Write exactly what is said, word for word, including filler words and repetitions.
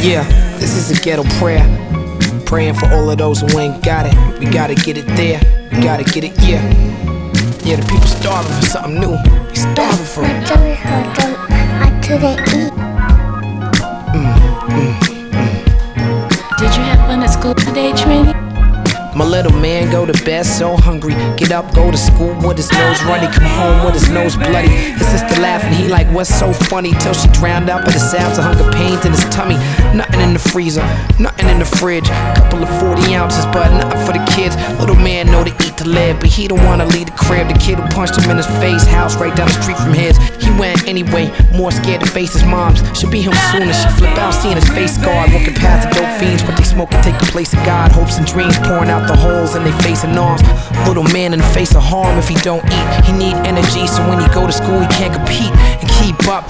Yeah, this is a ghetto prayer. Praying for all of those who ain't got it. We gotta get it there, we gotta get it, yeah. Yeah, the people starving for something new. They starving for it. Mm, mm, mm. Did you have fun at school today, Trini? My little man go to bed so hungry. Get up, go to school with his nose runny. Come home with his nose bloody. His sister laughing, he like, what's so funny? Till she drowned out by the sounds of hunger pains in his tummy. Nothing in the freezer, nothing in the fridge. Couple of forty ounces, but nothing for the kids. Little man know to eat to live, but he don't wanna leave the crib. The kid who punched him in his face, house right down the street from his. He went anyway, more scared to face his mom's. Should be him soon as she flip out, seeing his face scarred. Walking past the dope fiends, what they smoking take the place of God. Hopes and dreams pouring out the holes in they face and arms. Little man in the face of harm if he don't eat. He need energy, so when he go to school he can't compete and keep up